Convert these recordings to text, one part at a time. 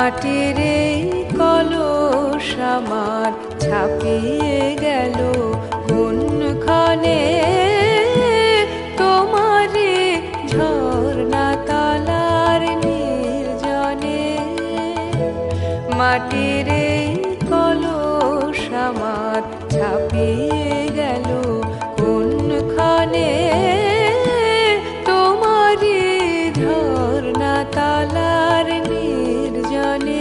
মাটির এই কলস আমার ছাপিয়ে গেল কোনখানে, তোমারে ঝর্ণা তলার নির্জনে। মাটির এই কলস আমার ছাপিয়ে গেল কোনখানে, তোমারে ঝর্ণা তলার নির্জনে।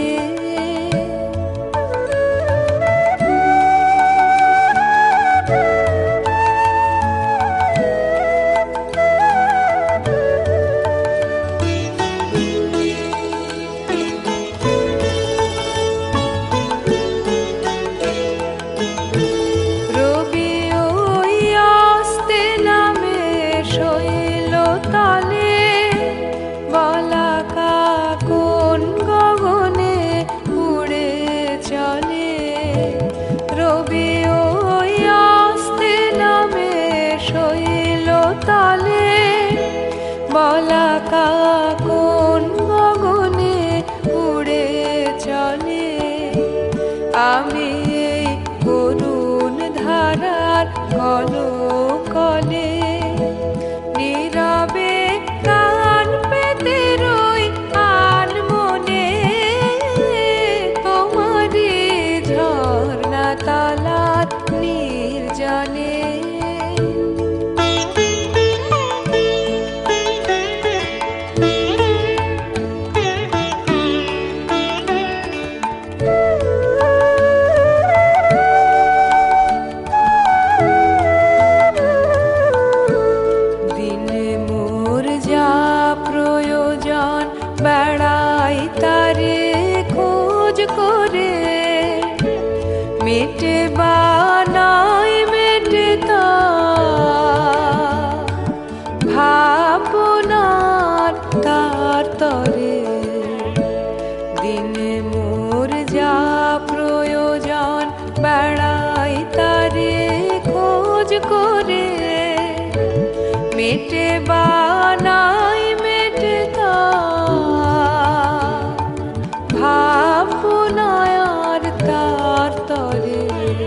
রবি ওই আস্তে নামে শৈল তলে, বলাকা কোন গগনে উড়ে চলে। রবি ওই আস্তে নামে শৈল তলে, বলাকা কোন গগনে উড়ে চলে। আমি এই করুণ ধারার কলকলে নীরবে কান পেতে রই আনমনে, তোমারে ঝর্ণা তলার নির্জনে। বেড়াই তারে খোঁজ করে, মেটে বানাই মেটে তা ভাবনার তার তরে। দিনে মোর যা প্রয়োজন বেড়াই তারে খোঁজ করে, মেটে বানাই মেটে তা ভাবনার তার তরে।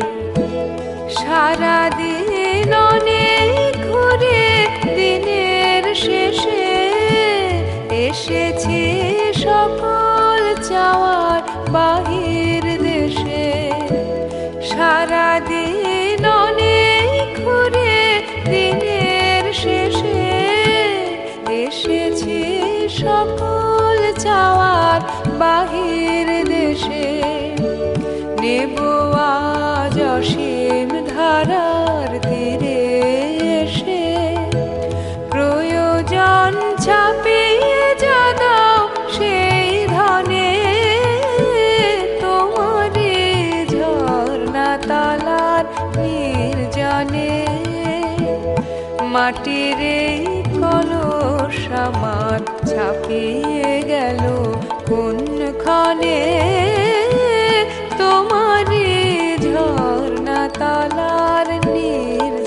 সারাদিন অনেক ঘুরে দিনের শেষে এসেছি সকল চাওয়ার বাহির দেশে। সারাদিন অনেক ঘুরে দিনের শেষে এসেছি সকল চাওয়ার বাহির দেশে। নেব আজ অসীম ধারার তীরে এসে, প্রয়োজন ছাপিয়ে যা দাও সেই ধনে, তোমারে ঝর্ণা তলার নির্জনে। মাটির এই কলস আমার ছাপিয়ে গেল কোনখানে, তোমারে ঝর্ণা তলার নির্জনে।